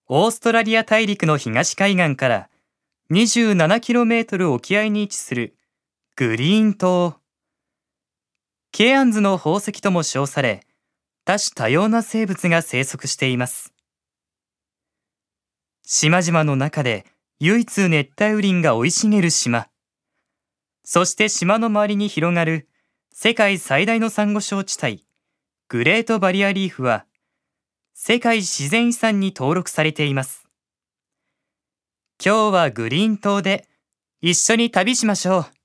オーストラリア大陸の東海岸から 27km 沖合に位置するグリーン島。ケアンズの宝石とも称され、多種多様な生物が生息しています。島々の中で唯一熱帯雨林が生い茂る島。そして島の周りに広がる世界最大のサンゴ礁地帯、グレートバリアリーフは、世界自然遺産に登録されています。今日はグリーン島で一緒に旅しましょう。